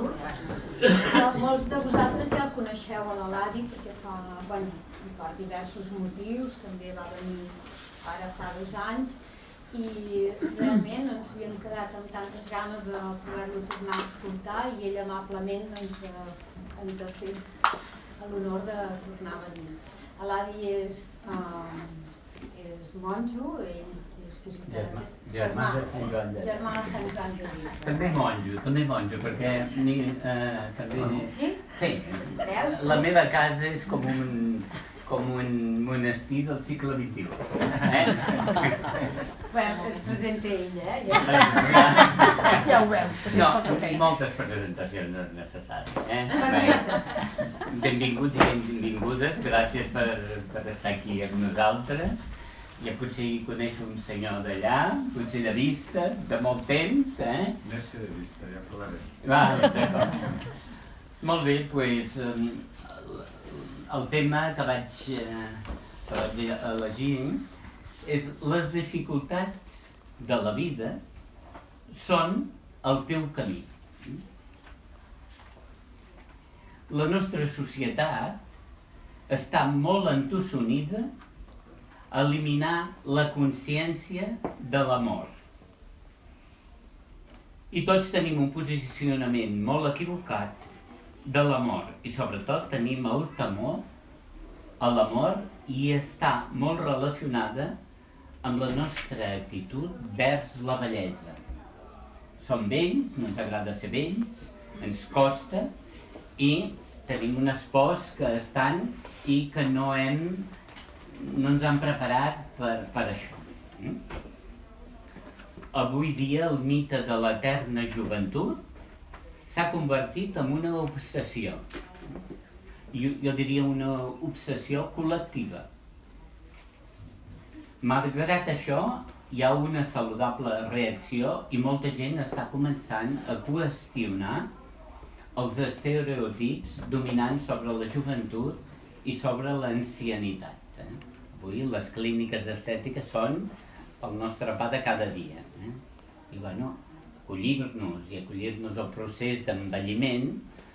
Molts de vosaltres ja el coneixeu a l'Eladi perquè fa diversos motius, també va venir ara fa 2 anys i realment ens havíem quedat amb tantes ganes de poder-lo tornar a escoltar i ell amablement ens ha fet l'honor de tornar a venir. L'Eladi és monjo, germà de Sant Joan de Déu. També monjo, perquè sí, la meva casa és com un monestir del segle XXI. Es presenta ella, ja ho veus. No, moltes presentacions no és necessari. Benvinguts i benvingudes, gràcies per estar aquí amb nosaltres. Ja potser hi coneix un senyor d'allà, potser de vista, de molt temps, Més que de vista, ja parlarem. D'acord. Molt bé, doncs el tema que vaig elegir és les dificultats de la vida són el teu camí. La nostra societat està molt entossonida a eliminar la consciència de la mort. I tots tenim un posicionament molt equivocat de la mort i sobretot tenim el temor a la mort i està molt relacionada amb la nostra actitud vers la vellesa. Som vells, no ens agrada ser vells, ens costa i tenim un espòs que estan i que no ens han preparat per això. Avui dia el mite de l'eterna joventut s'ha convertit en una obsessió. Jo diria una obsessió col·lectiva. Malgrat això, hi ha una saludable reacció i molta gent està començant a qüestionar els estereotips dominants sobre la joventut i sobre l'ancianitat. Avui les clíniques d'estètica són el nostre pa de cada dia. I acollir-nos i acollir-nos al procés d'envelliment,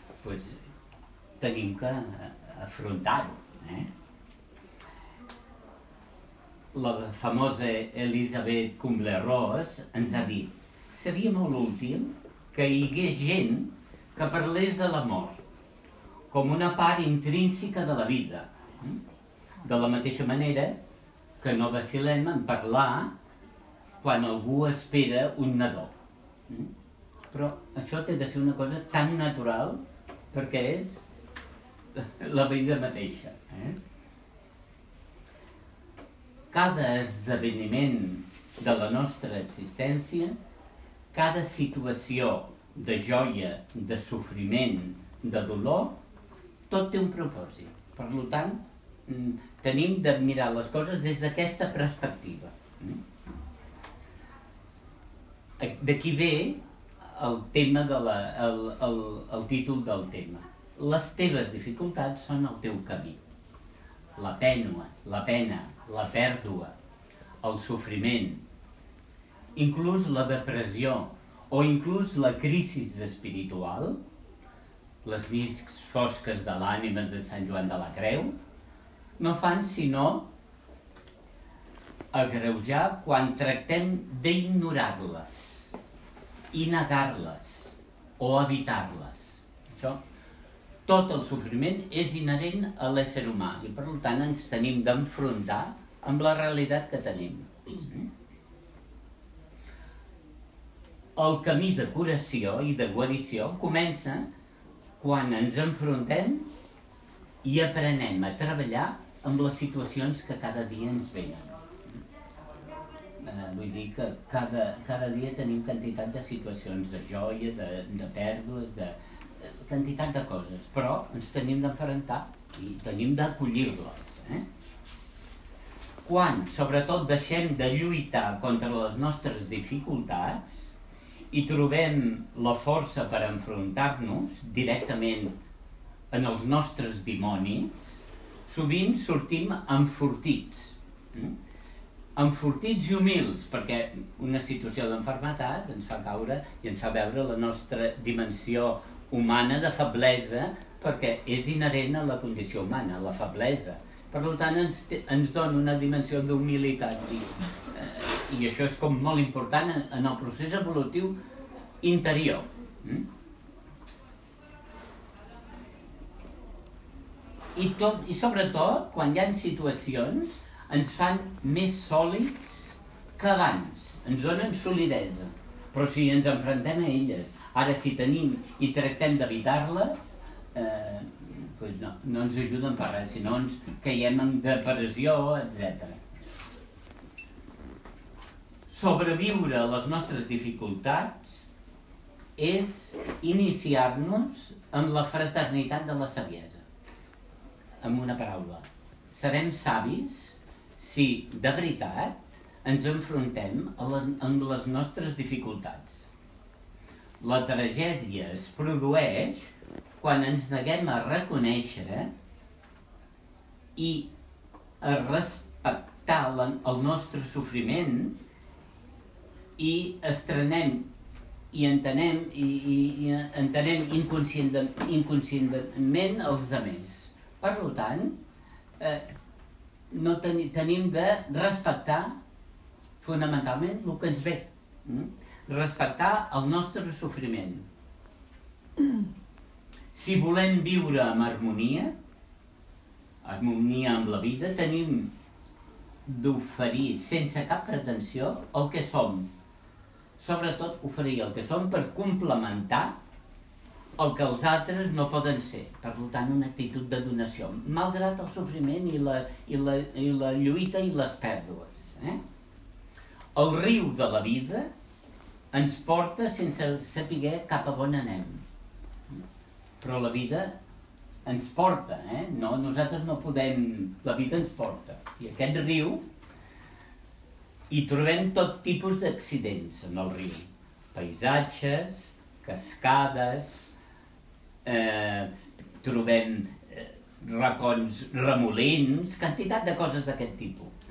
tenim que afrontar-ho. La famosa Elisabeth Kubler-Ross ens ha dit: seria molt útil que hi hagués gent que parlés de la mort com una part intrínseca de la vida. De la mateixa manera que no vacil·lem en parlar quan algú espera un nadó. Però això té de ser una cosa tan natural perquè és la vida mateixa. Cada esdeveniment de la nostra existència, cada situació de joia, de sofriment, de dolor, tot té un propòsit. Per tant, tenim de mirar les coses des d'aquesta perspectiva. D'aquí ve el títol del tema. Les teves dificultats són el teu camí. La pena, la pèrdua, el sofriment, inclús la depressió o inclús la crisi espiritual, les nits fosques de l'ànima de Sant Joan de la Creu, no fan sinó agreujar quan tractem d'ignorar-les i negar-les o evitar-les. Tot el sofriment és inherent a l'ésser humà i per tant ens tenim d'enfrontar amb la realitat que tenim. El camí de curació i de guarició comença quan ens enfrontem i aprenem a treballar amb les situacions que cada dia ens venen. Vull dir que cada dia tenim quantitat de situacions de joia, de pèrdues, de quantitat de coses, però ens tenim d'enfrontar i tenim d'acollir-les. Quan, sobretot, deixem de lluitar contra les nostres dificultats i trobem la força per enfrontar-nos directament en els nostres dimonis, sovint sortim enfortits. Enfortits i humils, perquè una situació d'enfermetat ens fa caure i ens fa veure la nostra dimensió humana de feblesa, perquè és inherent a la condició humana, la feblesa. Per tant, ens dona una dimensió d'humilitat i això és com molt important en el procés evolutiu interior. I sobretot, quan hi ha situacions, ens fan més sòlids que abans, ens donen solidesa. Però si ens enfrontem a elles, ara si tenim i tractem d'evitar-les, doncs no ens ajuden per res, sinó ens caiem en depressió, etc. Sobreviure a les nostres dificultats és iniciar-nos en la fraternitat de la saviesa. Amb una paraula, serem savis si de veritat ens enfrontem amb les nostres dificultats. La tragèdia es produeix quan ens neguem a reconèixer i a respectar el nostre sofriment i estrenem i entenem inconscientment els altres. Per tant, no tenim de respectar fonamentalment el que ens ve, respectar el nostre sofriment. Si volem viure amb harmonia amb la vida, tenim d'oferir sense cap pretensió el que som. Sobretot oferir el que som per complementar el que els altres no poden ser. Per tant, una actitud de donació, malgrat el sofriment i la lluita i les pèrdues. El riu de la vida ens porta sense saber cap a on anem. Però la vida ens porta, no, nosaltres no podem, la vida ens porta. I aquest riu, hi trobem tot tipus d'accidents en el riu. Paisatges, cascades, trobem racons remolins, quantitat de coses d'aquest tipus.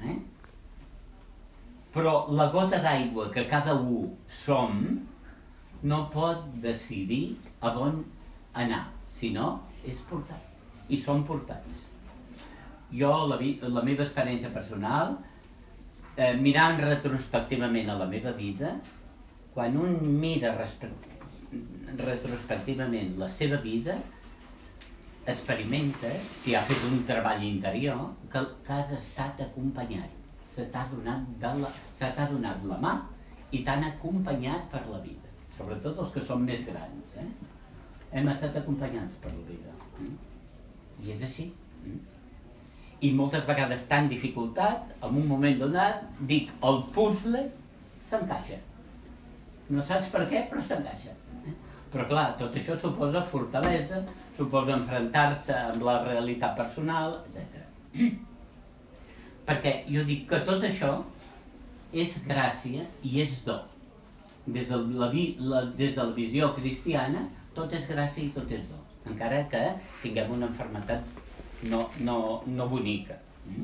Però la gota d'aigua que cada un som no pot decidir a on anar, sinó és portat. I som portats. Jo, la meva experiència personal, mirant retrospectivament a la meva vida, quan un mira retrospectivament la seva vida, experimenta, si ha fet un treball interior, que has estat acompanyat. Se t'ha donat la mà i t'han acompanyat per la vida. Sobretot els que són més grans. Hem estat acompanyats per la vida. I és així. I moltes vegades tan dificultat, en un moment donat, dic, el puzzle s'encaixa. No saps per què, però s'encaixa. Però clar, tot això suposa fortalesa, suposa enfrontar-se amb la realitat personal, etc. Perquè jo dic que tot això és gràcia i és do. Des de la visió cristiana, tot és gràcia i tot és do, encara que tinguem una malaltia no bonica.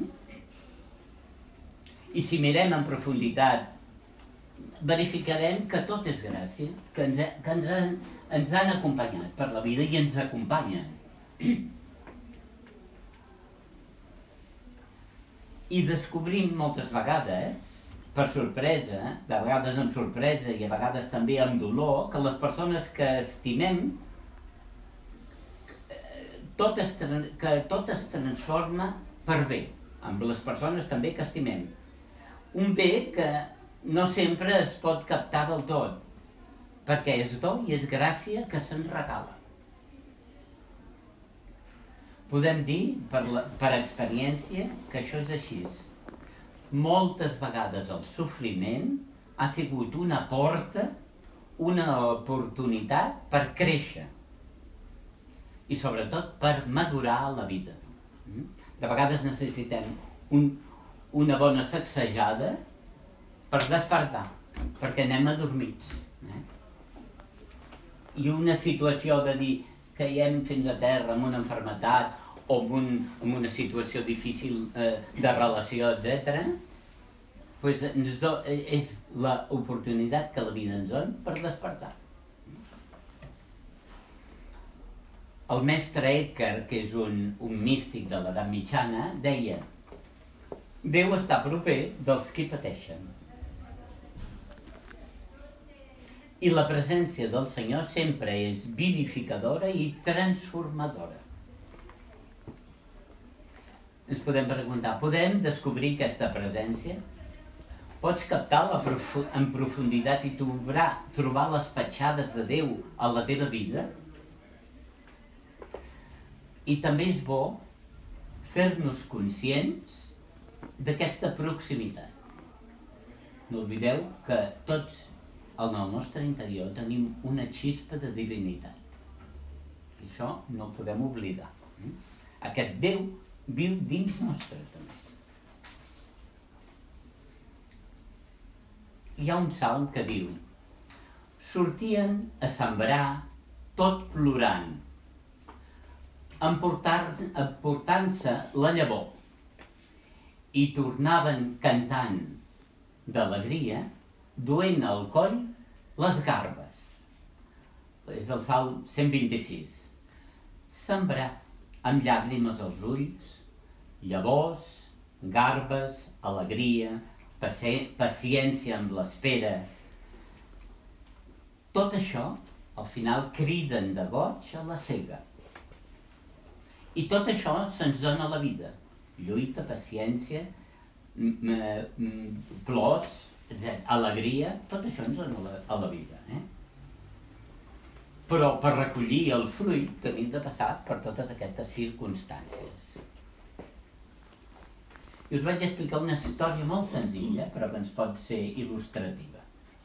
I si mirem en profunditat, verificarem que tot és gràcia, que ens han acompanyat per la vida i ens acompanyen. I descobrim moltes vegades, per sorpresa, de vegades amb sorpresa i a vegades també amb dolor, que les persones que estimem, tot es transforma per bé, amb les persones també que estimem. Un bé que no sempre es pot captar del tot, perquè és do i és gràcia que se'ns regala. Podem dir, per experiència, que això és així. Moltes vegades el sofriment ha sigut una porta, una oportunitat per créixer i sobretot per madurar la vida. De vegades necessitem una bona sacsejada per despertar, perquè anem adormits. I una situació de dir que caiem fins a terra amb una malaltia o amb una situació difícil de relació, etc., és l'oportunitat que la vida ens dona per despertar. el mestre Eckhart, que és un místic de l'edat mitjana, deia: Déu està proper dels qui pateixen. I la presència del Senyor sempre és vivificadora i transformadora. Ens podem preguntar, podem descobrir aquesta presència? Pots captar-la en profunditat i trobar les petjades de Déu a la teva vida? I també és bo fer-nos conscients d'aquesta proximitat. No oblideu que tots en el nostre interior tenim una xispa de divinitat. I això no ho podem oblidar. Aquest Déu viu dins nostre també. Hi ha un salm que diu: sortien a sembrar tot plorant, emportant-se la llavor, i tornaven cantant d'alegria, duent al coll les garbes. És el Salm 126. Sembrar amb llàgrimes als ulls, llavors, garbes, alegria, paciència amb l'espera. Tot això, al final, criden de goig a la cega. I tot això se'ns dona a la vida. Lluita, paciència, plors, etc. Alegria, tot això ens dona a la vida. Però per recollir el fruit tenim de passar per totes aquestes circumstàncies. I us vaig explicar una història molt senzilla, però que ens pot ser il·lustrativa.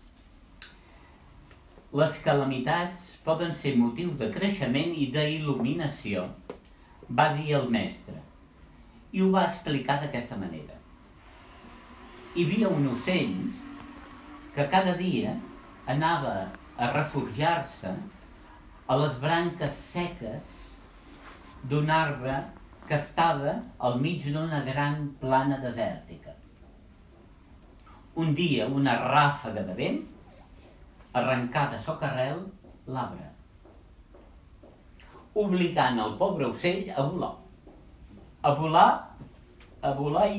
Les calamitats poden ser motiu de creixement i d'il·luminació, va dir el mestre, i ho va explicar d'aquesta manera. Hi havia un ocell que cada dia anava a refugiar-se a les branques seques d'un arbre que estava al mig d'una gran plana desèrtica. Un dia, una ràfaga de vent arrencà de socarrel l'arbre, obligant el pobre ocell a volar. A volar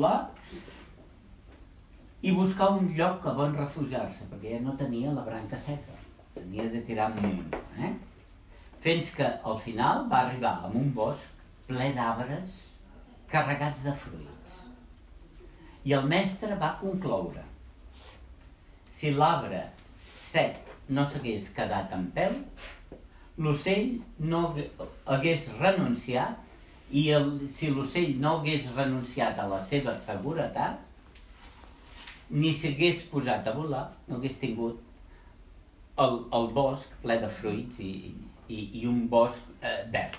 i buscar un lloc on refugiar-se, perquè ja no tenia la branca seca, tenia de tirar amunt. Fins que al final va arribar a un bosc ple d'arbres carregats de fruits. I el mestre va concloure: si l'arbre sec no s'hagués quedat en peu, l'ocell no hagués renunciat, i si l'ocell no hagués renunciat a la seva seguretat, ni s'hagués posat a volar, no hagués tingut el bosc ple de fruits i un bosc verd.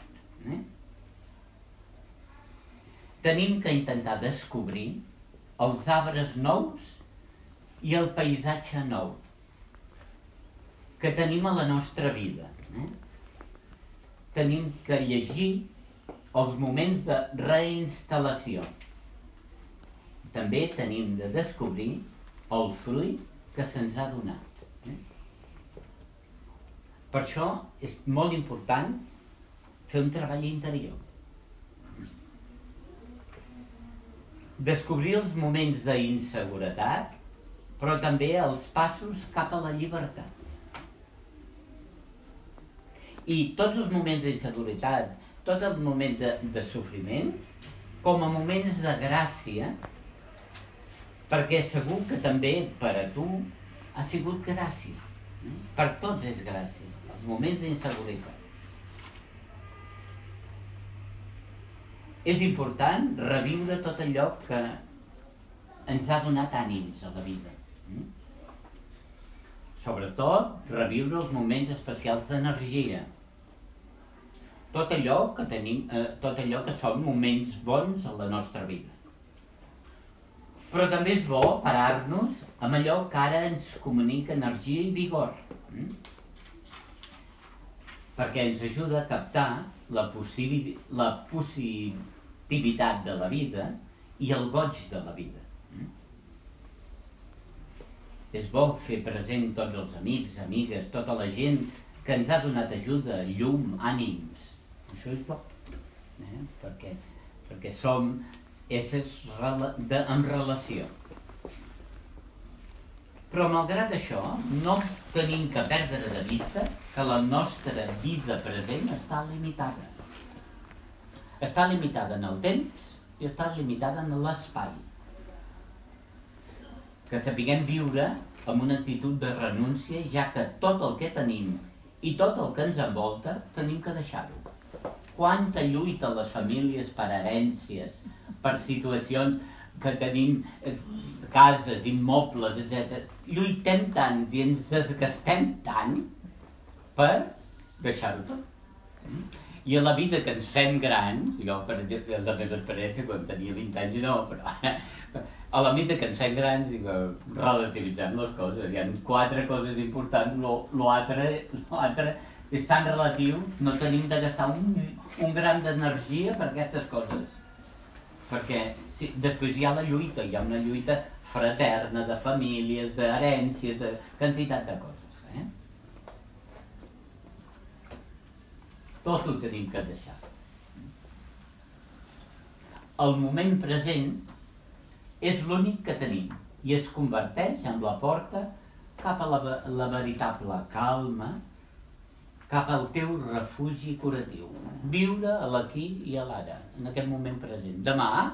Tenim que intentar descobrir els arbres nous i el paisatge nou que tenim a la nostra vida. Tenim que llegir els moments de reinstal·lació. També tenim de descobrir el fruit que se'ns ha donat. Per això és molt important fer un treball interior. Descobrir els moments d'inseguretat, però també els passos cap a la llibertat. I tots els moments d'inseguretat, tot el moment de sofriment, com a moments de gràcia, perquè segur que també per a tu ha sigut gràcia. Per tots és gràcia, els moments d'inseguretat. És important reviure tot allò que ens ha donat ànims a la vida. Sobretot, reviure els moments especials d'energia. Tot allò que són moments bons a la nostra vida. Però també és bo parar-nos amb allò que ara ens comunica energia i vigor. Perquè ens ajuda a captar la positivitat de la vida i el goig de la vida. És bo fer present tots els amics, amigues, tota la gent que ens ha donat ajuda, llum, ànims, Això és bo, perquè som éssers en relació. Però malgrat això, no tenim que perdre de vista que la nostra vida present està limitada. Està limitada en el temps i està limitada en l'espai. Que sapiguem viure amb una actitud de renúncia, ja que tot el que tenim i tot el que ens envolta tenim que deixar-ho. Quanta lluita a les famílies per herències, per situacions que tenim cases, immobles, etc. Lluitem tant i ens desgastem tant per deixar-ho tot. I a la vida que ens fem grans, jo, per exemple, la meva experiència quan tenia 20 anys no, però a la vida que ens fem grans, relativitzem les coses. Hi ha 4 coses importants, l'altre és tan relatiu, no tenim de gastar un gram d'energia per aquestes coses. Perquè després hi ha la lluita, hi ha una lluita fraterna, de famílies, d'herències, de quantitat de coses. Tot ho tenim que deixar. El moment present és l'únic que tenim i es converteix en la porta cap a la veritable calma, cap al teu refugi curatiu. Viure a l'aquí i a l'ara, en aquest moment present. Demà,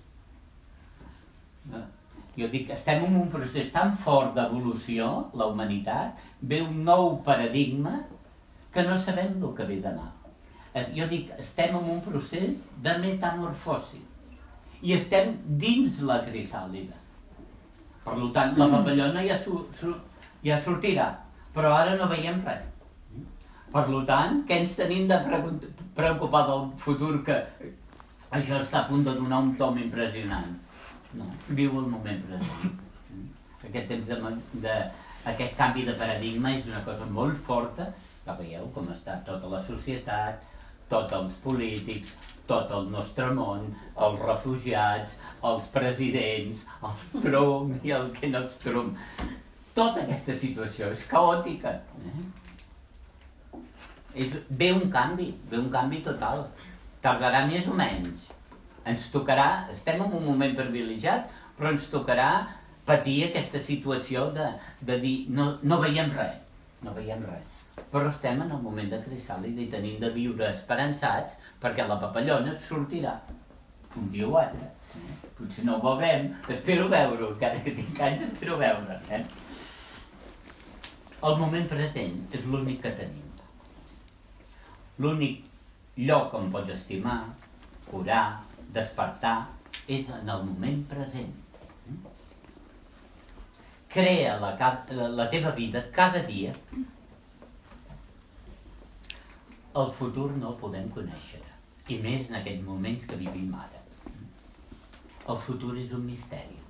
jo dic, estem en un procés tan fort d'evolució, la humanitat, ve un nou paradigma que no sabem el que ve demà. Jo dic, estem en un procés de metamorfosi i estem dins la crisàlida. Per tant, la papallona ja sortirà, però ara no veiem res. Per tant, què ens tenim de preocupar del futur, que això està a punt de donar un tom impressionant? No, viu el moment present. Aquest canvi de paradigma és una cosa molt forta, que veieu com està tota la societat, tots els polítics, tot el nostre món, els refugiats, els presidents, el Trump i el que no és Trump. Tota aquesta situació és caòtica. Ve un canvi total. Tardarà més o menys. Ens tocarà, estem en un moment privilegiat, però ens tocarà patir aquesta situació de dir no veiem res, no veiem res. Però estem en el moment de crisàlida i tenim de viure esperançats perquè la papallona sortirà un dia o altre. Potser no ho veurem, espero veure-ho, encara que tinc anys espero veure. El moment present és l'únic que tenim. L'únic lloc on pots estimar, curar, despertar, és en el moment present. Crea la teva vida cada dia. El futur no el podem conèixer, i més en aquests moments que vivim ara. El futur és un misteri.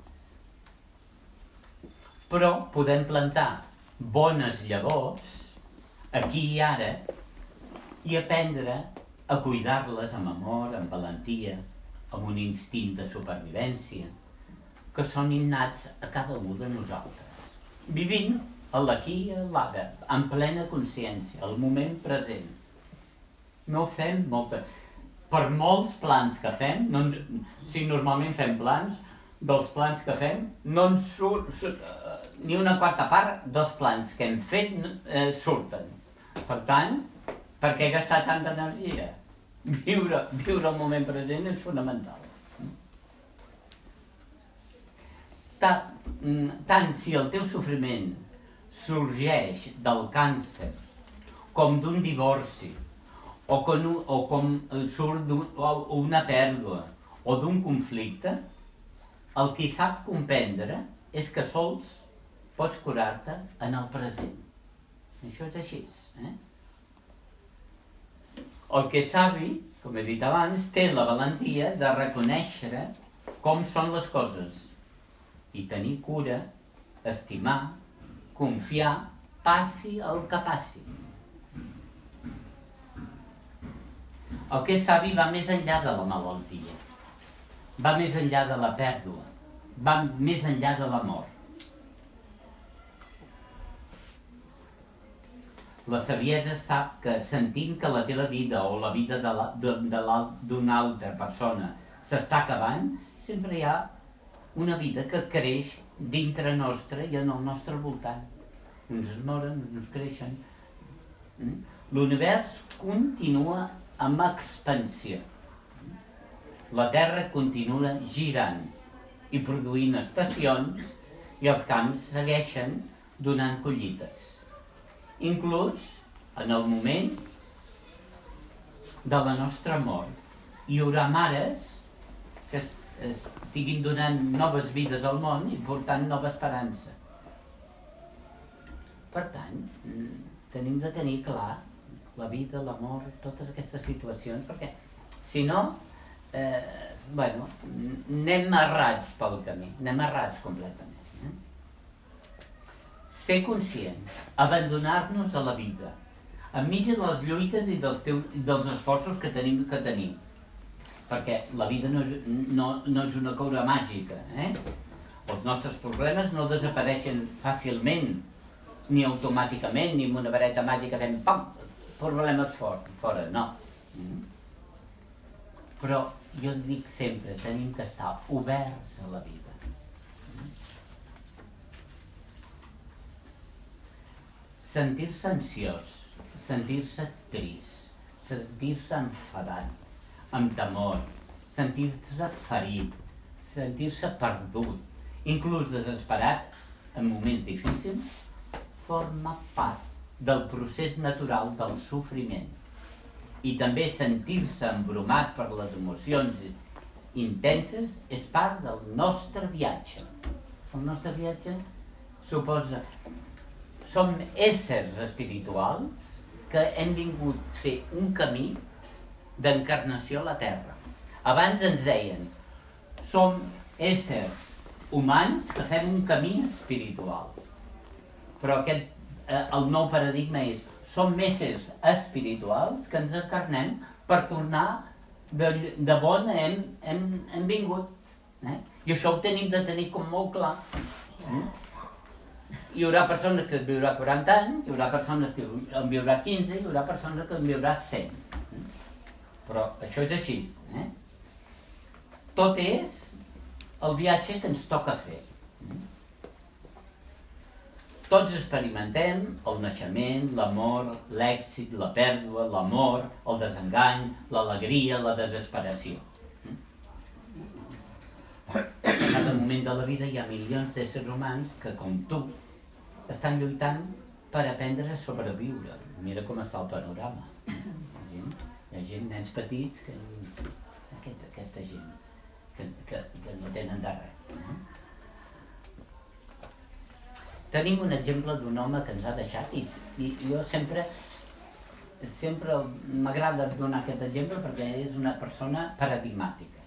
Però podem plantar bones llavors, aquí i ara, i aprendre a cuidar-les amb amor, amb valentia, amb un instint de supervivència, que són innats a cada un de nosaltres. Vivint a l'aquí i a l'ara, en plena consciència, al moment present. No fem per molts plans que fem, si normalment fem plans, dels plans que fem, no ens surt ni una quarta part dels plans que hem fet surten. Per tant, per què gastar tanta energia? Viure el moment present és fonamental. Tant si el teu sofriment sorgeix del càncer, com d'un divorci, o com surt una pèrdua, o d'un conflicte, el que sap comprendre és que sols pots curar-te en el present. Això és així. El que és savi, com he dit abans, té la valentia de reconèixer com són les coses i tenir cura, estimar, confiar, passi el que passi. El que és savi va més enllà de la malaltia, va més enllà de la pèrdua, va més enllà de la mort. La saviesa sap que sentint que la teva vida o la vida d'una altra persona s'està acabant, sempre hi ha una vida que creix dintre nostre i en el nostre voltant. Uns es moren, uns creixen. L'univers continua amb expansió. La Terra continua girant i produint estacions i els camps segueixen donant collites. Inclús en el moment de la nostra mort. Hi haurà mares que estiguin donant noves vides al món i portant nova esperança. Per tant, tenim de tenir clar la vida, la mort, totes aquestes situacions, perquè si no, anem errats pel camí, anem errats completament. Ser conscients, abandonar-nos a la vida, enmig de les lluites i dels esforços que tenim. Perquè la vida no és una cura màgica. Els nostres problemes no desapareixen fàcilment, ni automàticament, ni amb una vareta màgica fent pam, problemes fora, no. Però jo dic sempre, tenim que estar oberts a la vida. Sentir-se ansiós, sentir-se trist, sentir-se enfadat, amb temor, sentir-se ferit, sentir-se perdut, inclús desesperat en moments difícils, forma part del procés natural del sofriment. I també sentir-se embromat per les emocions intenses és part del nostre viatge. El nostre viatge suposa... Som éssers espirituals que hem vingut a fer un camí d'encarnació a la Terra. Abans ens deien, som éssers humans que fem un camí espiritual. Però el nou paradigma és, som éssers espirituals que ens encarnem per tornar de bon hem vingut. I això ho tenim de tenir com molt clar. Hi haurà persones que en viurà 40 anys, hi haurà persones que en viurà 15, hi haurà persones que en viurà 100. Però això és així. Tot és el viatge que ens toca fer. Tots experimentem el naixement, l'amor, l'èxit, la pèrdua, l'amor, el desengany, l'alegria, la desesperació. En cada moment de la vida hi ha milions d'éssers humans que, com tu, estan lluitant per aprendre a sobreviure. Mira com està el panorama. Hi ha gent, nens petits, aquesta gent, que no tenen de res. Tenim un exemple d'un home que ens ha deixat i jo sempre m'agrada donar aquest exemple perquè és una persona paradigmàtica.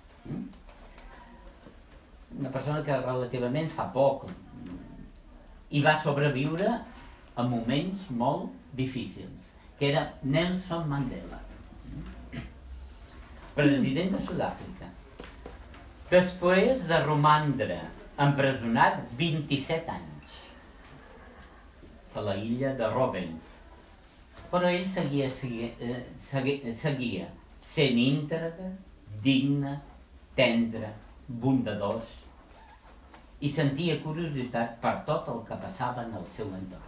Una persona que relativament fa poc i va sobreviure a moments molt difícils, que era Nelson Mandela, president de Sud-àfrica. Després de romandre empresonat 27 anys a la illa de Robben, però ell seguia sent íntegre, digne, tendre, bondadós, i sentia curiositat per tot el que passava en el seu entorn.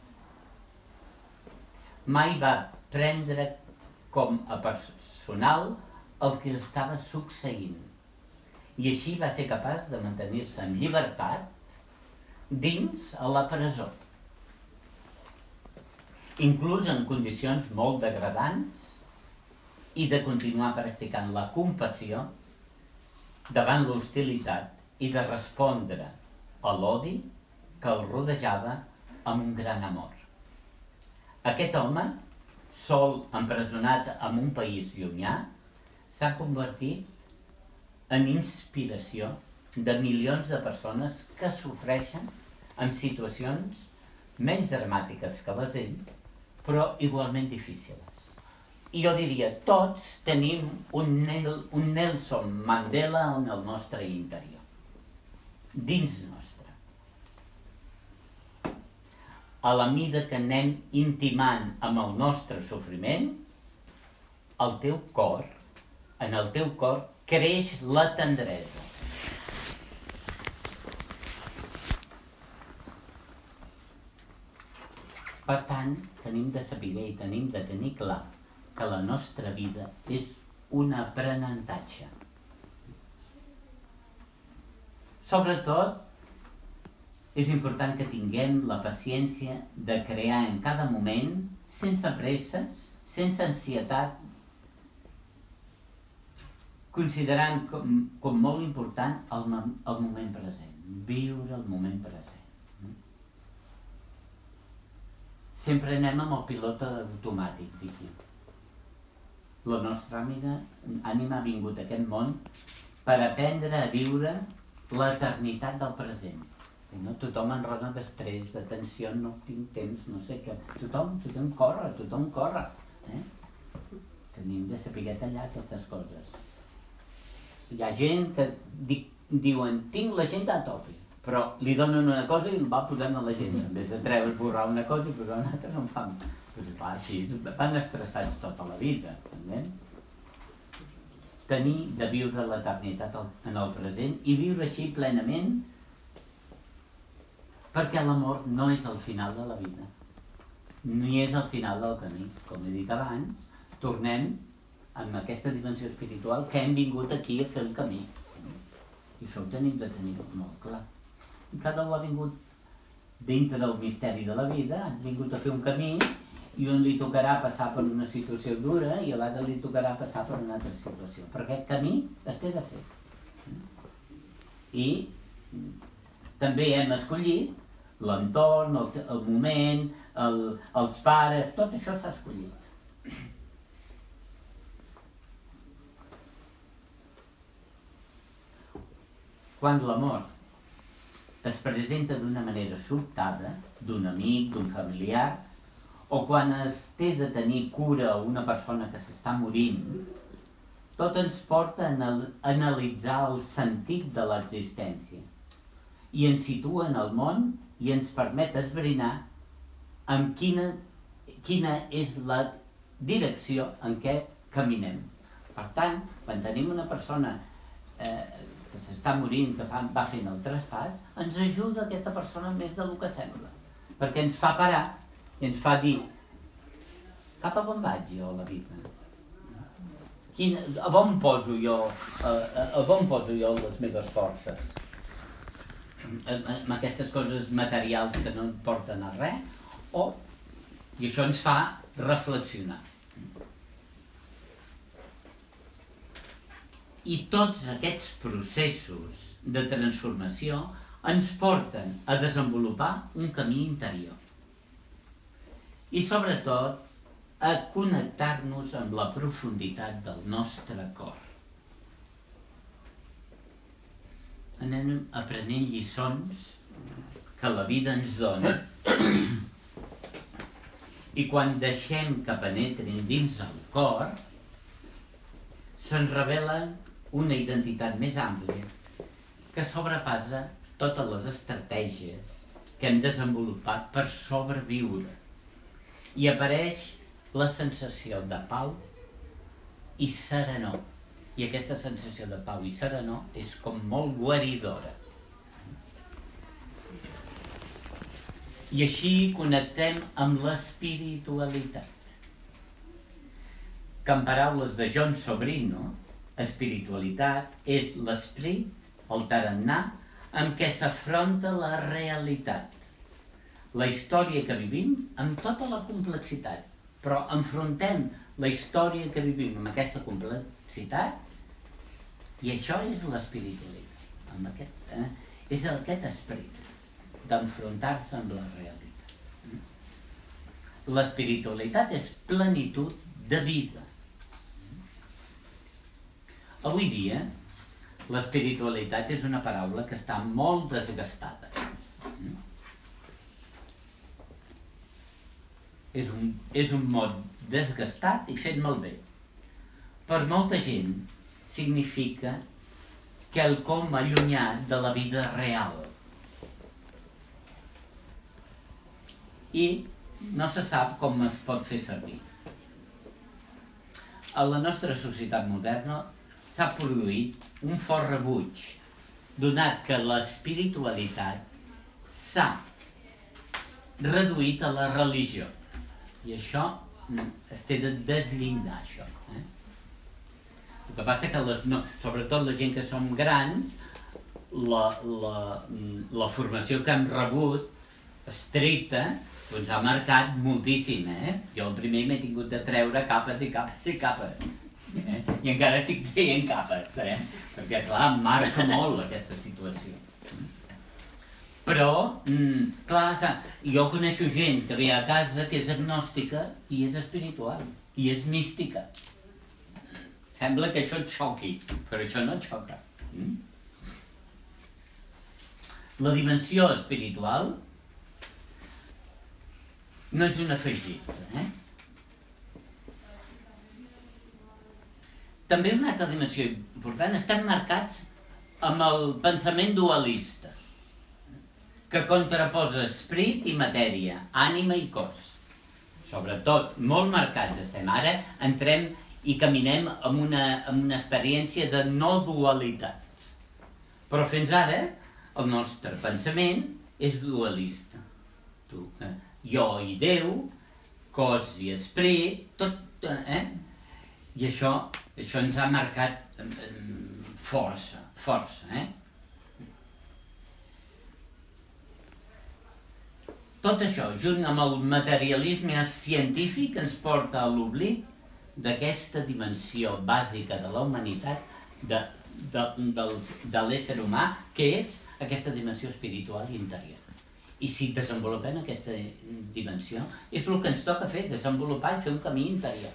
Mai va prendre com a personal el que estava succeint, i així va ser capaç de mantenir-se en llibertat dins a la presó, inclús en condicions molt degradants, i de continuar practicant la compassió davant l'hostilitat i de respondre a l'odi que el rodejava amb un gran amor. Aquest home, sol empresonat en un país llunyà, s'ha convertit en inspiració de milions de persones que sofreixen en situacions menys dramàtiques que les d'ell, però igualment difícils. I jo diria, tots tenim un Nelson Mandela en el nostre interior, dins nostre. a la mida que anem intimant amb el nostre sofriment, en el teu cor creix la tendresa. Per tant, tenim de saber i tenim de tenir clar que la nostra vida és un aprenentatge. Sobretot, és important que tinguem la paciència de crear en cada moment, sense presses, sense ansietat, considerant com molt important el moment present, viure el moment present. Sempre anem amb el pilot automàtic, dic jo. La nostra ànima ha vingut a aquest món per aprendre a viure l'eternitat del present. No? Tothom en roda d'estrès, de tensió, no tinc temps, no sé què. Tothom corre. Tenim de saber tallar aquestes coses. Hi ha gent que diuen, tinc l'agenda a tope, però li donen una cosa i el va posant a l'agenda. En vez de treure, borrar una cosa i posar una altra, no en fan. Doncs clar, així van estressats tota la vida. Tenir de viure l'eternitat en el present i viure així plenament, perquè l'amor no és el final de la vida, ni és el final del camí. Com he dit abans, tornem amb aquesta dimensió espiritual que hem vingut aquí a fer el camí. I això ho tenim de tenir molt clar. I cada un ha vingut dintre del misteri de la vida, ha vingut a fer un camí i un li tocarà passar per una situació dura i a l'altre li tocarà passar per una altra situació. Però aquest camí es té de fer. I també hem escollit l'entorn, el moment, els pares, tot això s'ha escollit. Quan l'amor es presenta d'una manera sobtada, d'un amic, d'un familiar, o quan es té de tenir cura a una persona que s'està morint, tot ens porta a analitzar el sentit de l'existència i ens situa en el món i ens permet esbrinar amb quina és la direcció en què caminem. Per tant, quan tenim una persona que s'està morint, que va fent el traspàs, ens ajuda aquesta persona més del que sembla, perquè ens fa parar i ens fa dir cap a on vaig jo a la vida? A on poso jo les meves forces? Amb aquestes coses materials que no et porten a res? I això ens fa reflexionar. I tots aquests processos de transformació ens porten a desenvolupar un camí interior. I sobretot a connectar-nos amb la profunditat del nostre cor. Anem aprenent lliçons que la vida ens dona i quan deixem que penetrin dins el cor se'n revela una identitat més àmplia que sobrepassa totes les estratègies que hem desenvolupat per sobreviure i apareix la sensació de pau i serenor. I aquesta sensació de pau i serenor és com molt guaridora. I així connectem amb l'espiritualitat. Que en paraules de John Sobrino, espiritualitat és l'esperit, el tarannà, amb què s'afronta la realitat. La història que vivim amb tota la complexitat, però enfrontem la història que vivim amb aquesta complexitat i això és l'espiritualitat. És aquest esperit d'enfrontar-se amb la realitat. L'espiritualitat és plenitud de vida. Avui dia, l'espiritualitat és una paraula que està molt desgastada. És un mot desgastat i fet malbé. Per molta gent significa quelcom allunyat de la vida real. i no se sap com es pot fer servir. A la nostra societat moderna s'ha produït un fort rebuig, donat que l'espiritualitat s'ha reduït a la religió. I això es té de deslligar, això. El que passa que, sobretot la gent que som grans, la formació que hem rebut, estricta, doncs ha marcat moltíssim, Jo el primer m'he tingut de treure capes i capes i capes. I encara estic fent capes, Perquè, clar, em marca molt aquesta situació. Però, clar, jo coneixo gent que ve a casa que és agnòstica i és espiritual, i és mística. Sembla que això et xoqui, però això no et xoca. La dimensió espiritual no és un afegit. També una altra dimensió important, estem marcats amb el pensament dualista, que contraposa esperit i matèria, ànima i cos. Sobretot, molt marcats estem. Ara entrem i caminem amb una experiència de no dualitat. Però fins ara, el nostre pensament és dualista. Jo i Déu, cos i esperit, tot, I això ens ha marcat força, Tot això, junt amb el materialisme científic, ens porta a l'oblit d'aquesta dimensió bàsica de la humanitat, de l'ésser humà, que és aquesta dimensió espiritual i interior. I si desenvolupem aquesta dimensió, és el que ens toca fer, desenvolupar i fer un camí interior.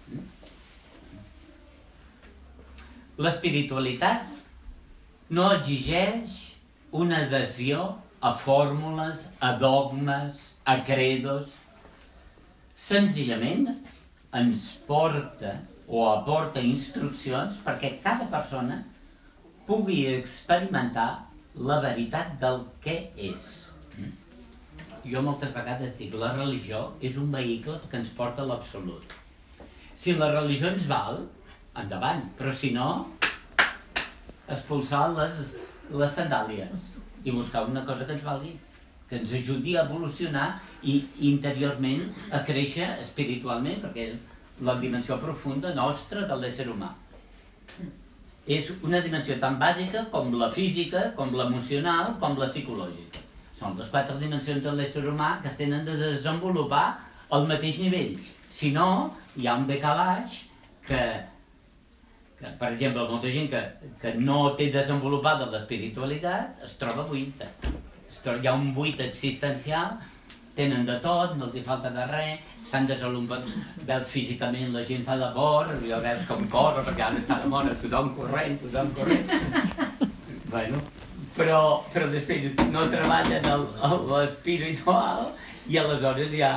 L'espiritualitat no exigeix una adhesió a fórmules, a dogmes, a credos. Senzillament ens porta o aporta instruccions perquè cada persona pugui experimentar la veritat del que és. Jo moltes vegades dic, la religió és un vehicle que ens porta a l'absolut. Si la religió ens val, endavant, però si no, expulsar les sandàlies i buscar una cosa que ens valgui, que ens ajudi a evolucionar i interiorment a créixer espiritualment, perquè és la dimensió profunda nostra de l'ésser humà. És una dimensió tan bàsica com la física, com l'emocional, com la psicològica. Són les 4 dimensions de l'ésser humà que es tenen de desenvolupar al mateix nivell. Si no, hi ha un decalatge que per exemple, molta gent que no té desenvolupada l'espiritualitat es troba buita. Hi ha un buit existencial, tenen de tot, no els hi falta de res, s'han desenvolupat, veus físicament la gent fa de mort, ja veus com corre, perquè ara està de mort, tothom corrent. Bueno, però després no treballen l'espiritual i aleshores ja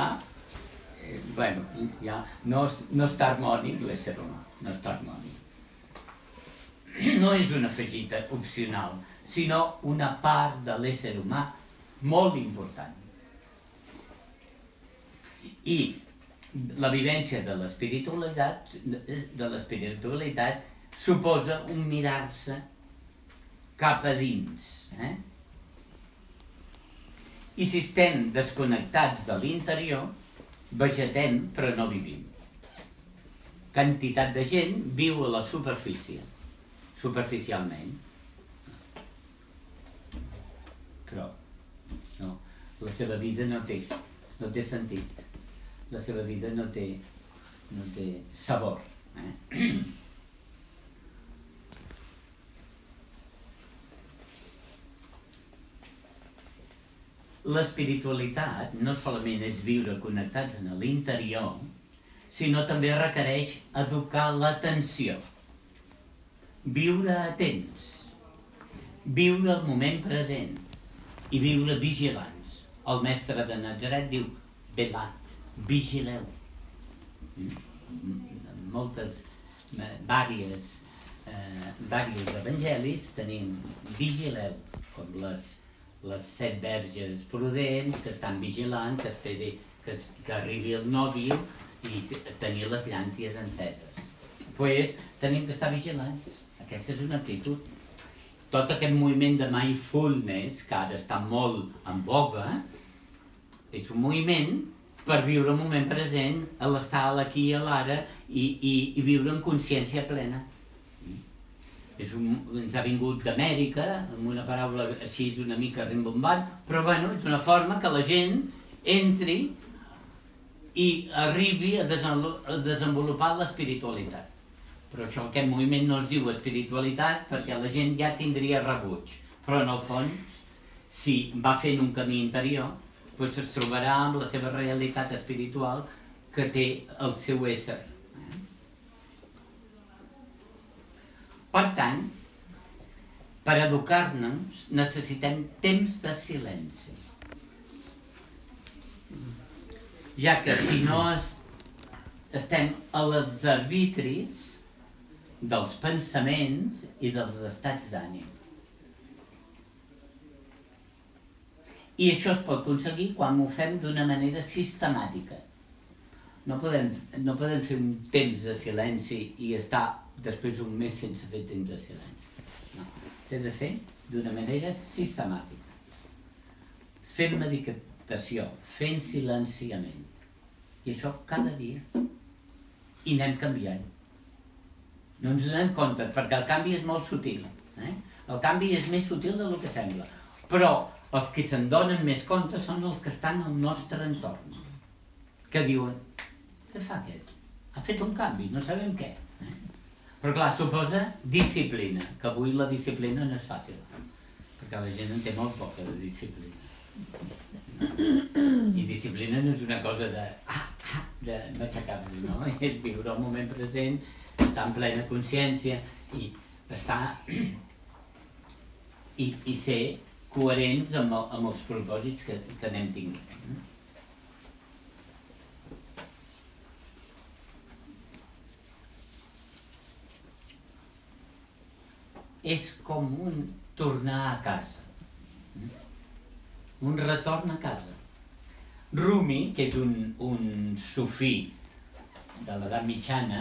no està harmònic l'ésser humà, no està harmònic. No és un afegit opcional, sinó una part de l'ésser humà molt important. I la vivència de l'espiritualitat suposa un mirar-se cap a dins. I si estem desconnectats de l'interior, vegetem però no vivim. Quantitat de gent viu a la superfície, superficialment. Però no, la seva vida no té sentit. La seva vida no té sabor. L'espiritualitat no solament és viure connectats en l'interior, sinó també requereix educar l'atenció. Viure atents, viure el moment present i viure vigilants. El mestre de Natzaret diu, velat, vigileu. Diversos evangelis tenim vigileu, com les les 7 verges prudents que estan vigilant, que esperi que arribi el nòvil i tenir les llànties enceses. Doncs tenim que estar vigilants. Aquesta és una actitud. Tot aquest moviment de mindfulness, que ara està molt en boga, és un moviment per viure el moment present, a l'estar a l'aquí i a l'ara i viure en consciència plena. Ens ha vingut d'Amèrica, amb una paraula així una mica rimbombant, però bueno, és una forma que la gent entri i arribi a desenvolupar l'espiritualitat. Però això, aquest moviment no es diu espiritualitat perquè la gent ja tindria rebuig. Però en el fons, si va fent un camí interior, doncs es trobarà amb la seva realitat espiritual que té el seu ésser. Per tant, per educar-nos necessitem temps de silenci. Ja que si no estem a les arbitris dels pensaments i dels estats d'ànim. I això es pot aconseguir quan ho fem d'una manera sistemàtica. No podem fer un temps de silenci i estar després un mes sense fer temps de silenci. No, s'ha de fer d'una manera sistemàtica. Fent meditació, fent silenciament. I això cada dia. I anem canviant. No ens donem compte, perquè el canvi és molt sutil. El canvi és més sutil del que sembla. Però els que se'n donen més compte són els que estan al nostre entorn. Que diuen, què fa aquest? Ha fet un canvi, no sabem què. Però clar, suposa disciplina, que avui la disciplina no és fàcil, perquè la gent en té molt poca de disciplina. I disciplina no és una cosa de m'aixecar-se, no? És viure el moment present, estar en plena consciència i ser coherents amb els propòsits que anem tinguent. És com un tornar a casa, un retorn a casa. Rumi, que és un sufí de l'edat mitjana,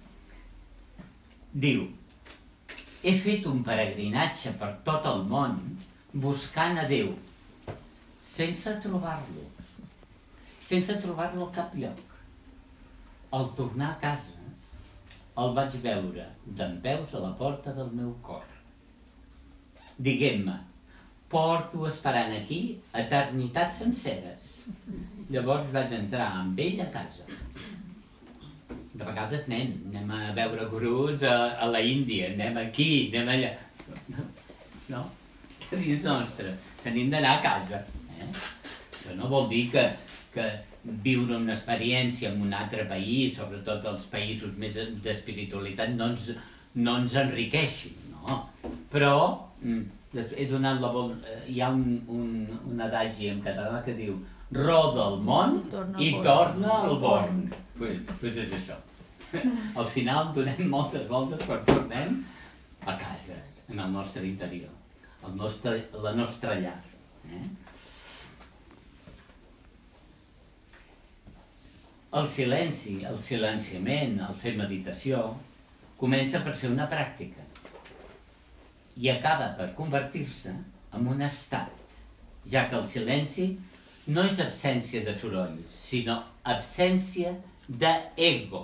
diu: he fet un peregrinatge per tot el món buscant a Déu, sense trobar-lo a cap lloc. Al tornar a casa, el vaig veure dempeus a la porta del meu cor. Diguem-me, porto esperant aquí eternitats senceres. Llavors vaig entrar amb ell a casa. De vegades anem a veure gurus a la Índia, anem aquí, anem allà. No, està dins nostre, tenim d'anar a casa. Això no vol dir que viure una experiència en un altre país, sobretot els països més d'espiritualitat, no ens enriqueixin, no? Però he donat la volta, hi ha un adagi en català que diu roda el món i torna al born. Doncs és això. Al final donem moltes voltes però tornem a casa, en el nostre interior, la nostra llar. El silenci, el silenciament, el fer meditació, comença per ser una pràctica i acaba per convertir-se en un estat, ja que el silenci no és absència de soroll, sinó absència d'ego.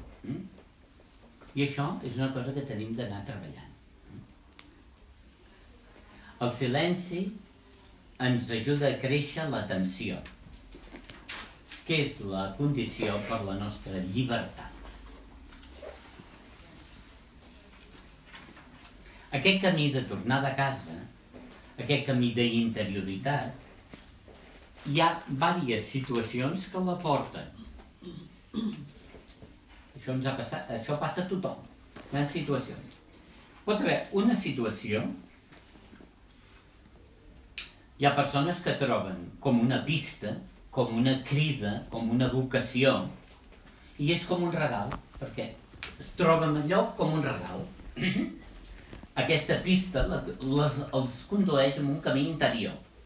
I això és una cosa que tenim d'anar treballant. El silenci ens ajuda a créixer l'atenció, que és la condició per la nostra llibertat. Aquest camí de tornada a casa, aquest camí d'interioritat, hi ha diverses situacions que la porten. Això passa a tothom. Hi ha situacions. Pot haver una situació, hi ha persones que troben com una pista, com una crida, com una vocació, i és com un regal, perquè es troba en allò com un regal. Aquesta pista els condueix en un camí interior.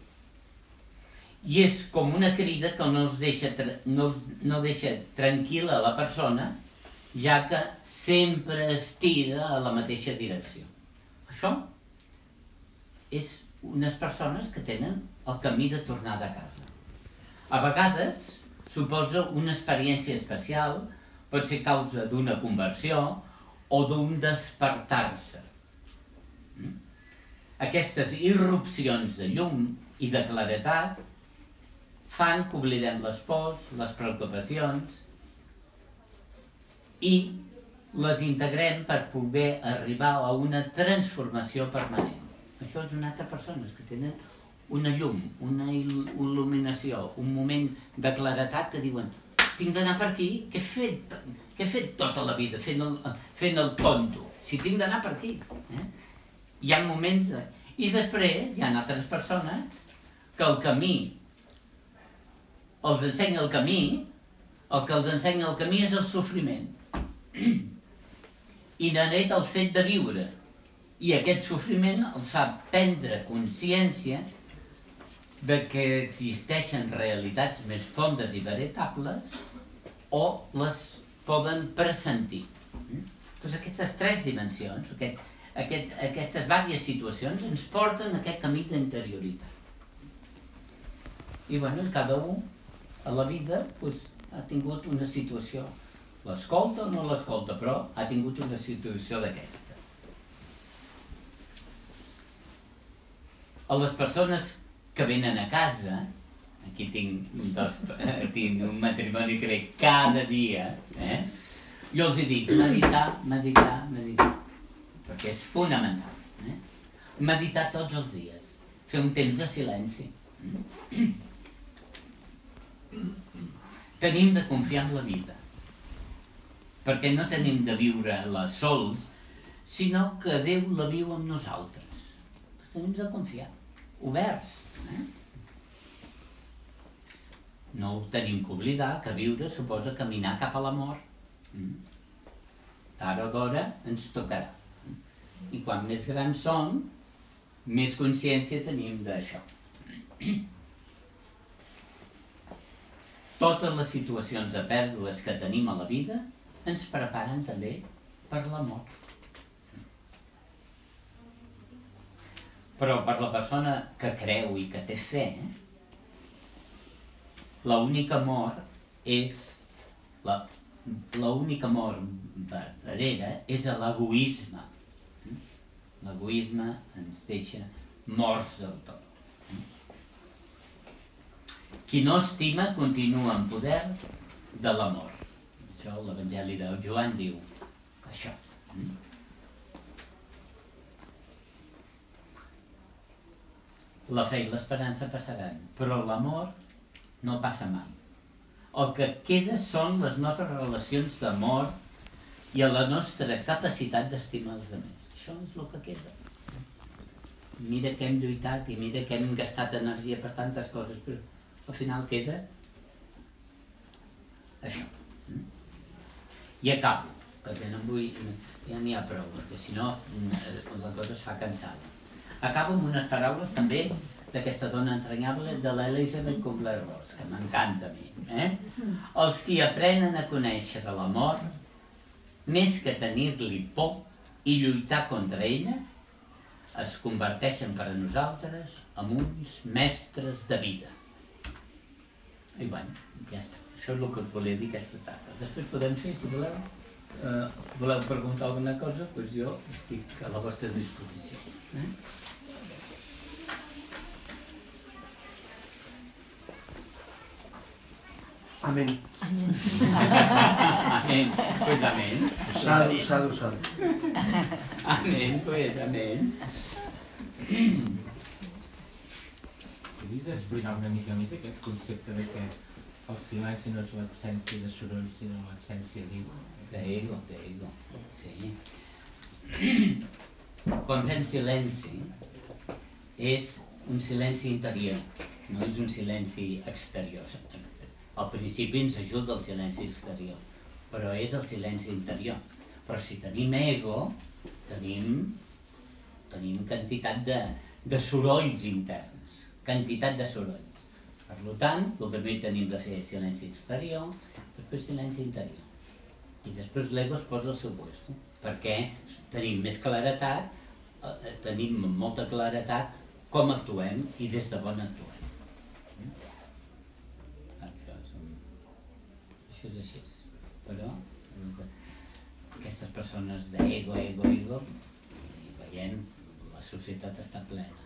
I és com una crida que no deixa tranquil·la la persona, ja que sempre es tira a la mateixa direcció. Això és unes persones que tenen el camí de tornada a casa. A vegades suposa una experiència especial, pot ser causa d'una conversió o d'un despertar-se. Aquestes irrupcions de llum i de claredat fan que oblidem les pors, les preocupacions i les integrem per poder arribar a una transformació permanent. Això és una altra persona que tenen una llum, una il·luminació, un moment de claretat que diuen tinc d'anar per aquí, què he fet tota la vida fent el tonto, si tinc d'anar per aquí. Hi ha moments I després hi ha altres persones que el camí els ensenya el camí, el que els ensenya el camí és el sofriment. Inherent al fet de viure. I aquest sofriment els fa prendre consciència de que existeixen realitats més fondes i veritables o les poden pressentir. Doncs aquestes tres dimensions, aquestes diverses situacions ens porten a aquest camí d'interioritat. I bueno, cada un a la vida ha tingut una situació. L'escolta o no l'escolta, però ha tingut una situació d'aquesta. A les persones que venen a casa, aquí tinc un matrimoni que ve cada dia, jo els dic meditar, perquè és fonamental. Meditar tots els dies, fer un temps de silenci. Tenim de confiar en la vida, perquè no tenim de viure-la sols, sinó que Déu la viu amb nosaltres. Tenim de confiar, oberts. No tenim que oblidar que viure suposa caminar cap a la mort. Tard o d'hora ens tocarà. I quan més grans som, més consciència tenim d'això. Totes les situacions de pèrdues que tenim a la vida ens preparen també per la mort. Però per la persona que creu i que té fe, l'única mort verdadera és l'egoisme. L'egoisme ens deixa morts del tot. Qui no estima continua en poder de l'amor. Això l'Evangeli de Joan diu això. La fe i l'esperança passaran, però l'amor no passa mai. El que queda són les nostres relacions d'amor i la nostra capacitat d'estimar els altres. Això és el que queda. Mira que hem lluitat i mira que hem gastat energia per tantes coses, però al final queda això. I acabo, perquè no vull, ja n'hi ha prou, perquè si no la cosa es fa cansada. Acabo amb unes paraules també d'aquesta dona entranyable de l'Elisabeth Kubler-Ross, que m'encanta a mi. Els qui aprenen a conèixer la mort, més que tenir-li por i lluitar contra ella, es converteixen per a nosaltres en uns mestres de vida. I bueno, ja està. Això és el que us volia dir aquesta tarda. Després podem fer, si voleu, voleu preguntar alguna cosa, doncs jo estic a la vostra disposició. Amén. Amén. Pues amén. Sadu. Amén, pues amén. Podries explicar una mica més aquest concepte de que el silenci no és l'absència de soroll, sinó l'absència d'ego? D'ego, sí. Quan fem silenci, és un silenci interior, no és un silenci exterior. Al principi ens ajuda el silenci exterior, però és el silenci interior. Però si tenim ego, tenim quantitat de sorolls interns, quantitat de sorolls. Per tant, el primer tenim de fer silenci exterior, després silenci interior. I després l'ego es posa al seu lloc, perquè tenim més claretat, tenim molta claretat com actuem i des de on actuem. Això és així. Però aquestes persones d'ego, ego, i veiem, la societat està plena.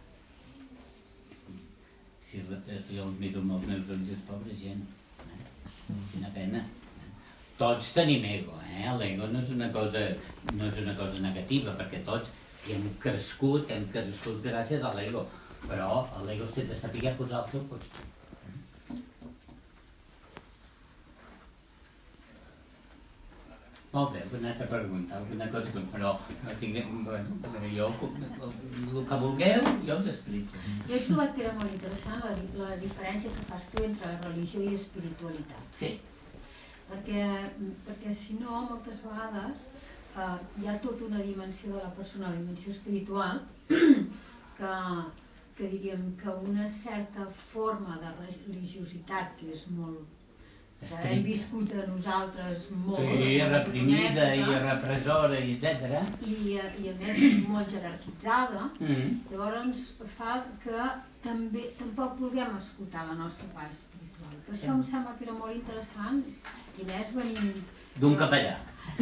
Si jo els miro amb els meus ulls, és pobra gent. Quina pena. Tots tenim ego, l'ego no és una cosa negativa, perquè tots, si hem crescut gràcies a l'ego, però l'ego té de saber posar al seu lloc. Molt bé, una altra pregunta, alguna cosa, però jo, el que vulgueu, jo us explico. Jo he trobat que era molt interessant la diferència que fas tu entre religió i espiritualitat. Sí. Perquè si no, moltes vegades hi ha tota una dimensió de la persona, la dimensió espiritual, que diríem que una certa forma de religiositat, que és molt... que hem viscut a nosaltres molt... Sí, reprimida i repressora, etc. I a més molt jerarquitzada, llavors fa que tampoc vulguem escoltar la nostra part espiritual. Per això em sembla que era molt interessant, Inés, venint... D'un capellà.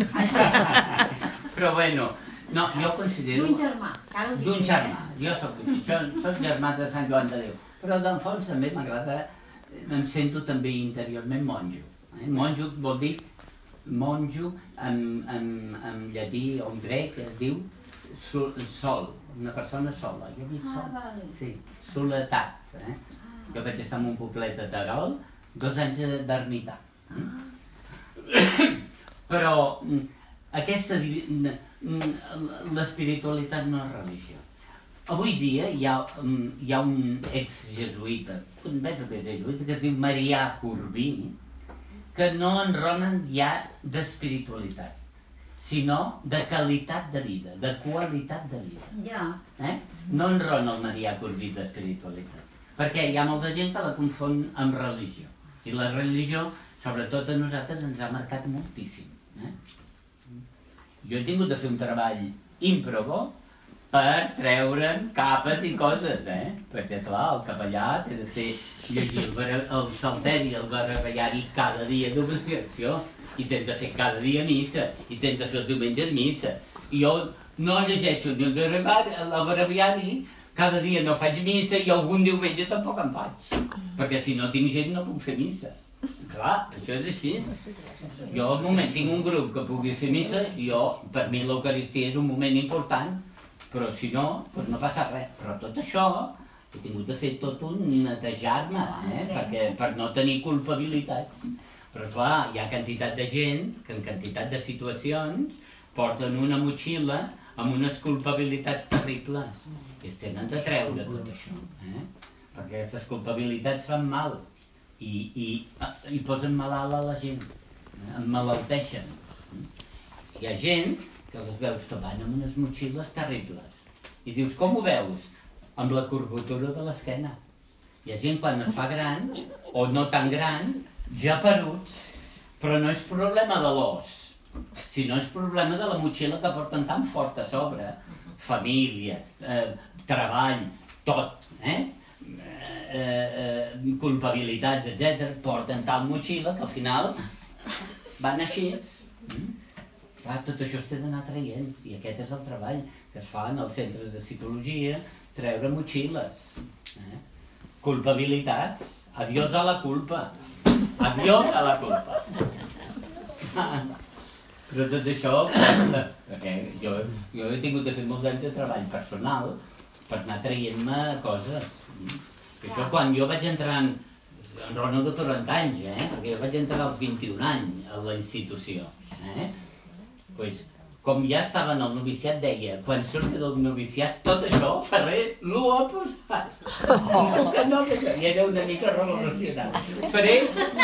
Però bueno, no, jo considero... D'un germà, ara ho dic. D'un germà, jo soc germà de Sant Joan de Déu, però d'en fons també m'agrada, em sento també interiorment monjo. Monjo vol dir, monjo en llatí o en grec es diu sol, una persona sola. Jo he vist sol, sí, soledat. Jo vaig estar en un poblet a Terol, 2 anys d'ermitat. Però aquesta l'espiritualitat no és religió. Avui dia hi ha un ex-jesuïta, penso que és jesuïta, que es diu Marià Corbí, que no enronen ja d'espiritualitat, sinó de qualitat de vida, de qualitat de vida. No enrona el Marià Corbí d'espiritualitat, perquè hi ha molta gent que la confon amb religió. I la religió, sobretot a nosaltres, ens ha marcat moltíssim. Jo he tingut de fer un treball ímprobo per treure'n capes i coses, perquè clar, el capellà té de fer llegir el salteri i el barbellari cada dia d'obligació, i tens de fer cada dia missa, i tens de fer els diumenges missa. I jo no llegeixo ni el barbellari, cada dia no faig missa i algun diumenge tampoc en faig, perquè si no tinc gent no puc fer missa. Clar, això és així. Jo al moment tinc un grup que pugui fer missa, per mi l'Eucaristia és un moment important, però si no, doncs no passa res. Però tot això he tingut de fer tot un netejar-me, per no tenir culpabilitats. Però clar, hi ha quantitat de gent que en quantitat de situacions porten una motxilla amb unes culpabilitats terribles. I es tenen de treure tot això, perquè aquestes culpabilitats fan mal i posen malalt a la gent, emmalalteixen. Hi ha gent que els veus que van amb unes motxilles terribles. I dius, com ho veus? Amb la curvatura de l'esquena. Hi ha gent quan es fa gran, o no tan gran, ja peruts, però no és problema de l'os, sinó és problema de la motxilla que porten tan fort a sobre. Família, treball, tot, culpabilitats, etc. Porten tal motxilla que al final van així. Clar, tot això es té d'anar traient, i aquest és el treball que es fa en els centres de psicologia, treure motxilles. Culpabilitats. Adiós a la culpa. Adiós a la culpa. Però tot això, perquè jo he tingut de fer molts anys de treball personal per anar traient-me coses. Això quan jo vaig entrar en Ronald de 40 anys, perquè jo vaig entrar als 21 anys a la institució. Pues, com ja estava en el noviciat, deia, quan surti del noviciat, tot això ho faré l'oposat. I era una mica revolucionat. Faré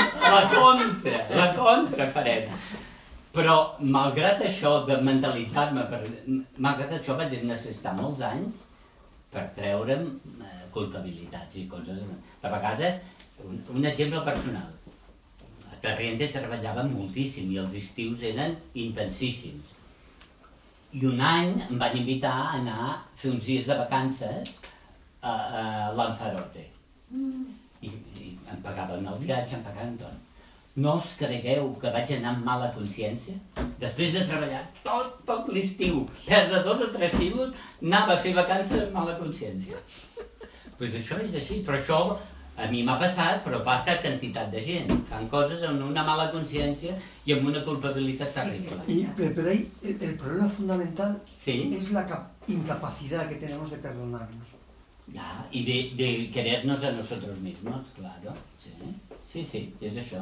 la contra farem. Però, malgrat això de mentalitzar-me, malgrat això vaig necessitar molts anys per treure'm culpabilitats i coses. De vegades, un exemple personal. A Terriente treballàvem moltíssim i els estius eren intensíssims. I un any em van invitar a anar a fer uns dies de vacances a Lanzarote. I em pagaven el viatge, em pagaven tot. No us cregueu que vaig anar amb mala consciència? Després de treballar tot l'estiu, perdre 2 o 3 quilos, anava a fer vacances amb mala consciència. Doncs això és així, però això a mi m'ha passat, però passa a quantitat de gent. Fan coses amb una mala consciència i amb una culpabilitat terrible. Pero ahí el problema fundamental Sí. es la incapacidad que tenemos de perdonarnos. Ya, y de querernos a nosotros mismos, claro. Sí, és això.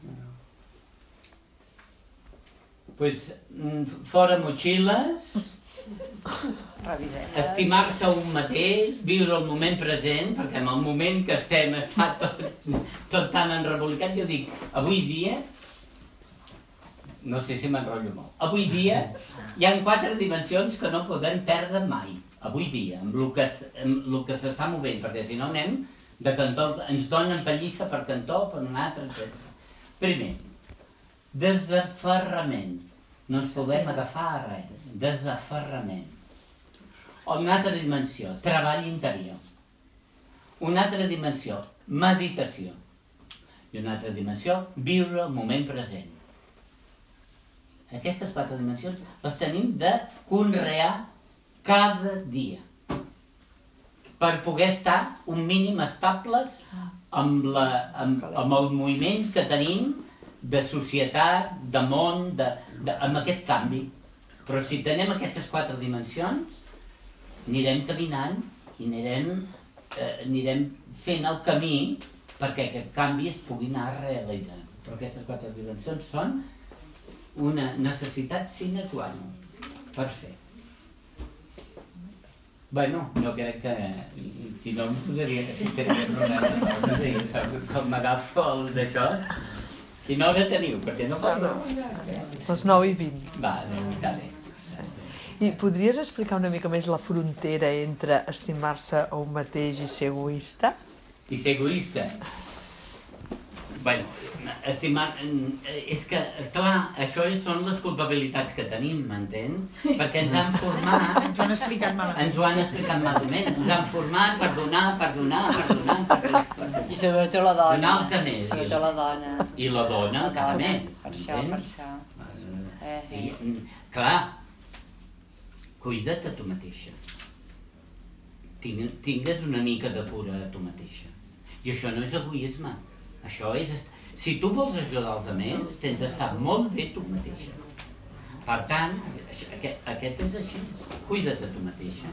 Pues fora motxilles, estimar-se un mateix, viure el moment present, perquè en el moment que estem està tot tan enrebolicat. Jo dic, avui dia, no sé si m'enrotllo molt, avui dia hi ha 4 dimensions que no podem perdre mai. Avui dia, amb el que s'està movent, perquè si no anem de cantó, ens donen pallissa per cantó, per un altre, etc. Primer, desaferrament. No ens podem agafar a res. Desaferrament. Una altra dimensió, treball interior. Una altra dimensió, meditació. I una altra dimensió, viure el moment present. Aquestes 4 dimensions les tenim de conrear cada dia per poder estar un mínim estables amb el moviment que tenim de societat, de món, amb aquest canvi. Però si tenem aquestes 4 dimensions, anirem caminant i anirem fent el camí perquè aquest canvi es pugui anar realitzant. Però aquestes 4 dimensions són una necessitat sine qua non per fer. Bueno, jo crec que si no em posaria que si tenia problemes, com m'agafo el d'això. Quina hora teniu? Perquè no parlo. Les 9:20. Va, està bé. I podries explicar una mica més la frontera entre estimar-se a un mateix i ser egoista? I ser egoista? Bueno, estimar... És que, esclar, això són les culpabilitats que tenim, m'entens? Perquè ens han format... Ens ho han explicat malament. Ens ho han explicat malament. Ens han format per donar. I sobretot la dona. Donar als altres. Sobretot la dona. I la dona encara més, per això. Sí, clar, cuida't a tu mateixa. Tingues una mica de cura a tu mateixa. I això no és egoisme. Això és... Si tu vols ajudar els altres, tens d'estar molt bé tu mateixa. Per tant, aquest és així. Cuida't a tu mateixa.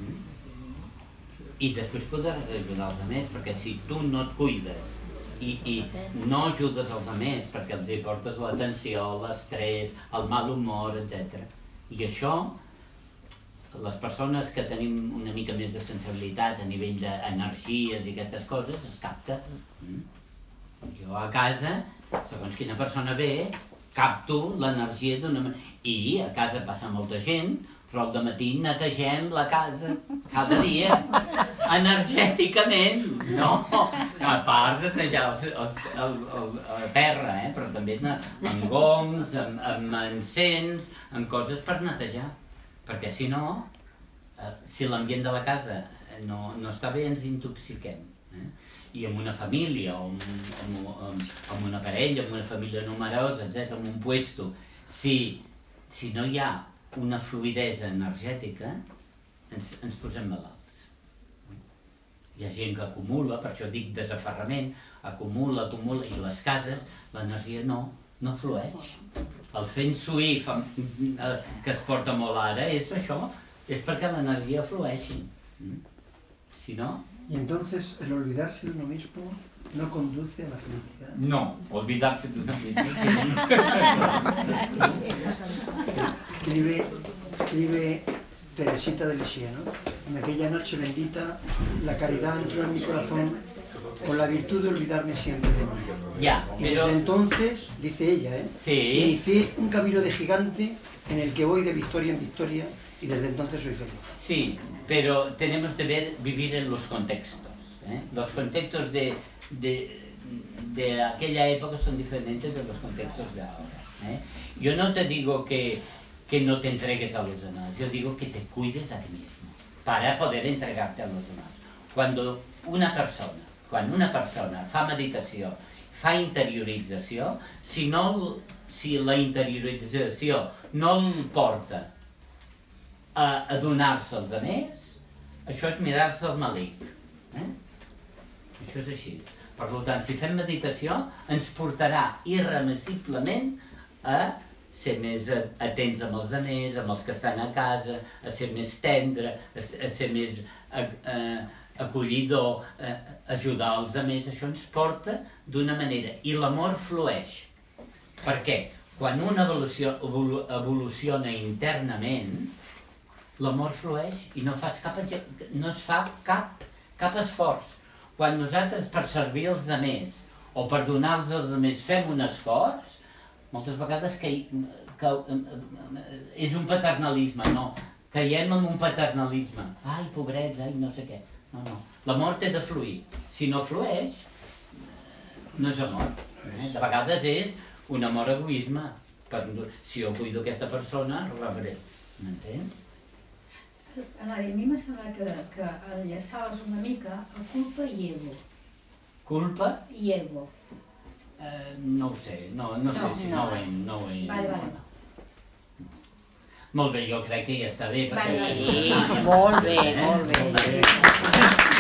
I després podràs ajudar els altres, perquè si tu no et cuides i no ajudes els altres perquè els hi portes l'atenció, l'estrès, el mal humor, etc. I això, les persones que tenim una mica més de sensibilitat a nivell d'energies i aquestes coses, es capta. Jo a casa, segons quina persona ve, capto l'energia d'una manera. I a casa passa molta gent, però al dematí netegem la casa cada dia, energèticament. No, a part de netejar la terra, però també amb gongs, amb encens, amb coses per netejar. Perquè si no, si l'ambient de la casa no està bé, ens intoxiquem. I amb una família, o amb una parella, amb una família numerosa, etc., amb un puesto, si no hi ha una fluidesa energètica, ens posem malalts. Hi ha gent que acumula, per això dic desaferrament, acumula, i les cases, l'energia no flueix. El feng shui que es porta molt ara és això, és perquè l'energia flueixi. Si no... Y entonces el olvidarse de uno mismo no conduce a la felicidad. No, olvidarse de uno mismo. Escribe Teresita de Lisieux, ¿no? En aquella noche bendita, la caridad entró en mi corazón con la virtud de olvidarme siempre de mí. Ya, Y pero... desde entonces, dice ella, Sí. inicié un camino de gigante en el que voy de victoria en victoria y desde entonces soy feliz. Sí, pero tenemos que vivir en los contextos. Los contextos de aquella época son diferentes de los contextos de ahora. Yo no te digo que no te entregues a los demás, yo digo que te cuides a ti mismo para poder entregarte a los demás. Quan una persona fa meditació, fa interiorització, si la interiorització no el porta a donar-se als altres, això és mirar-se el malic. Això és així. Per tant, si fem meditació, ens portarà irremissiblement a ser més atents amb els altres, amb els que estan a casa, a ser més tendre, a ser més acollidor, ajudar els altres. Això ens porta d'una manera. I l'amor flueix. Per què? Quan un evoluciona internament, l'amor flueix i no es fa cap esforç. Quan nosaltres per servir els altres o per donar-los als altres fem un esforç, moltes vegades és un paternalisme, no. Caiem en un paternalisme. Ai, pobrets, ai, no sé què. No. L'amor té de fluir. Si no flueix, no és amor. De vegades és un amor egoisme. Si jo cuido aquesta persona, rebré. M'entens? Hilari, a mi me sembla que enllaçaves una mica a culpa i ego. Culpa? I ego. No ho sé, no sé si no ho he... Vale. Molt bé, jo crec que ja està bé. Molt bé.